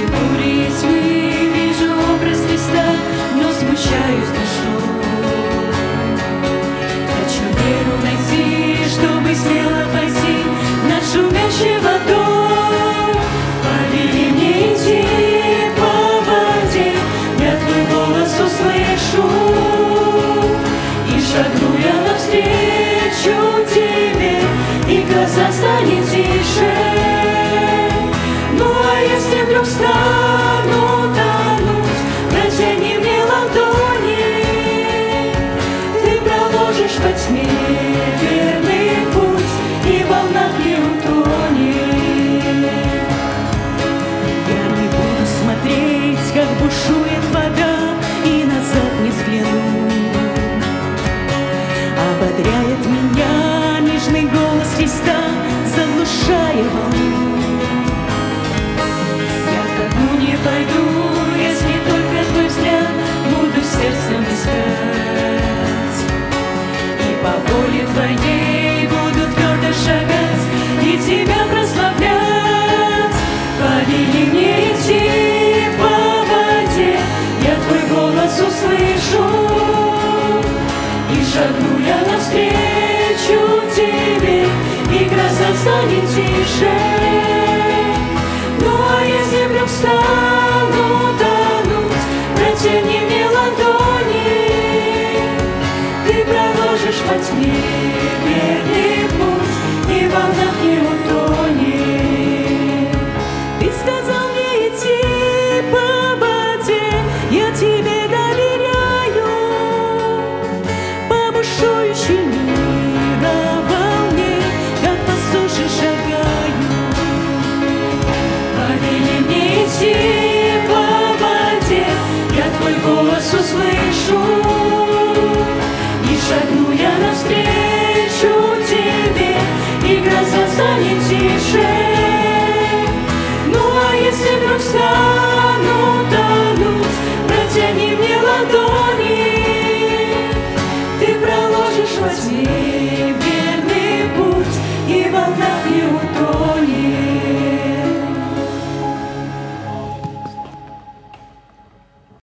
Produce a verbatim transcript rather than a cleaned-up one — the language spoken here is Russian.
Эти бури и тьмы, вижу образ Христа, но смущаюсь душой. Хочу веру найти, чтобы смело пойти над шумящей водой. Повели мне идти по воде, я твой голос услышу, и шагну я навстречу тебе, и гроза станет тише. Ну а если вдруг стану тонуть, протяни мне ладони, ты проложишь во тьме верный путь, и в волнах не утонет. Я не буду смотреть, как бушует вода, и назад не взгляну. Ободряет меня нежный голос Христа, заглушая волну. Я ко дну не пойду, если только твой взгляд буду сердцем искать. И по воле твоей буду твердо шагать и тебя прославлять. Повели мне идти по воде, я твой голос услышу, и шагну я навстречу тебе, и гроза станет тише. Ну а если вдруг стану тонуть, протяни мне ладони, ты проложишь во тьме